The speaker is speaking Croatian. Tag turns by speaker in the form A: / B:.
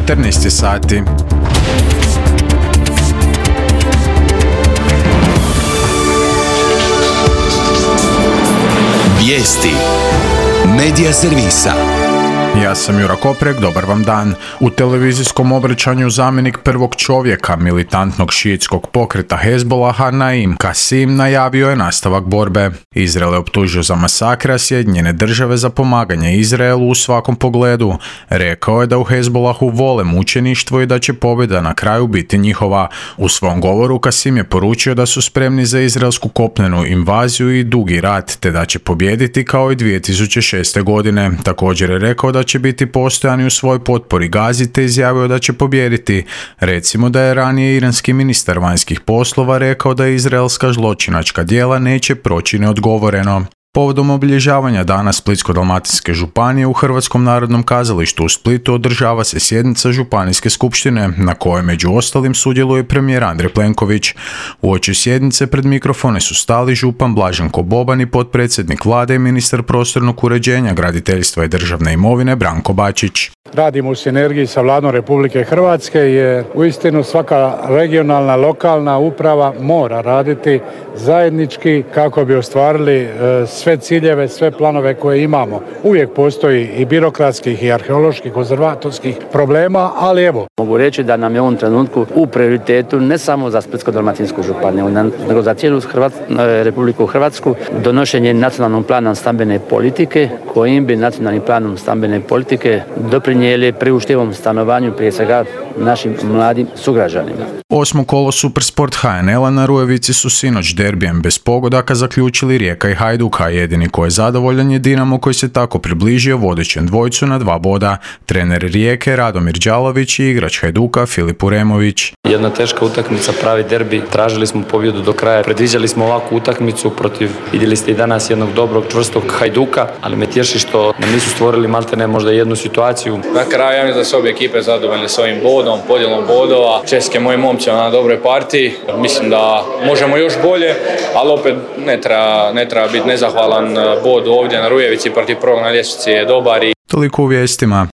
A: 14 sati.
B: Vijesti Medija servisa.
A: Ja sam Jura Koprek, dobar vam dan. U televizijskom obraćanju zamjenik prvog čovjeka militantnog šiitskog pokreta Hezbolaha Naim Kasim najavio je nastavak borbe. Izrael je optužio za masakre, a Sjedinjene države za pomaganje Izraelu u svakom pogledu. Rekao je da u Hezbolahu vole mučeništvo i da će pobjeda na kraju biti njihova. U svom govoru Kasim je poručio da su spremni za izraelsku kopnenu invaziju i dugi rat, te da će pobijediti kao i 2006. godine. Također je rekao da će biti postojani u svojoj potpori Gazi, te izjavio da će pobijediti. Recimo da je ranije iranski ministar vanjskih poslova rekao da izraelska zločinačka djela neće proći neodgovoreno. Povodom obilježavanja Dana Splitsko-dalmatinske županije u Hrvatskom narodnom kazalištu u Splitu održava se sjednica Županijske skupštine, na kojoj među ostalim sudjeluje premijer Andrej Plenković. Uoči sjednice pred mikrofone su stali župan Blaženko Boban i potpredsjednik vlade i ministar prostornog uređenja, graditeljstva i državne imovine Branko Bačić.
C: Radimo u sinergiji sa Vladom Republike Hrvatske jer uistinu svaka regionalna, lokalna uprava mora raditi zajednički kako bi ostvarili sve ciljeve, sve planove koje imamo. Uvijek postoji i birokratskih i arheoloških, konzervatorskih problema, ali evo.
D: Mogu reći da nam je u ovom trenutku u prioritetu ne samo za Splitsko-dalmatinsku županiju, nego za cijelu Republiku Hrvatsku donošenje nacionalnog plana stambene politike, kojim bi nacionalnim planom stambene politike doprinijeli priuštivom stanovanju prije svega našim mladim sugrađanima.
A: 8. kolo Supersport HNL-a na Rujevici su sinoć derbijem bez pogodaka zaključili Rijeka i Hajduk, a jedini koji je zadovoljan je Dinamo koji se tako približio vodećem dvojcu na 2 boda. Trener Rijeke Radomir Đalović i igrač Hajduka Filip Uremović.
E: Jedna teška utakmica, pravi derbi. Tražili smo pobjedu do kraja. Predviđali smo ovakvu utakmicu protiv, vidjeli ste i danas, jednog dobrog, čvrstog Hajduka, ali me tješi što nam nisu stvorili maltene možda jednu situaciju.
F: Na kraju ja mislim da su obje ekipe zadovoljne s ovim bodom, podjelom bodova. Čestitke mojim momcima na dobroj partiji. Mislim da možemo još bolje, ali opet ne treba biti nezahvalan. Bod ovdje na Rujevici protiv prvog na ljestvici je dobar.
A: Toliko u vijestima.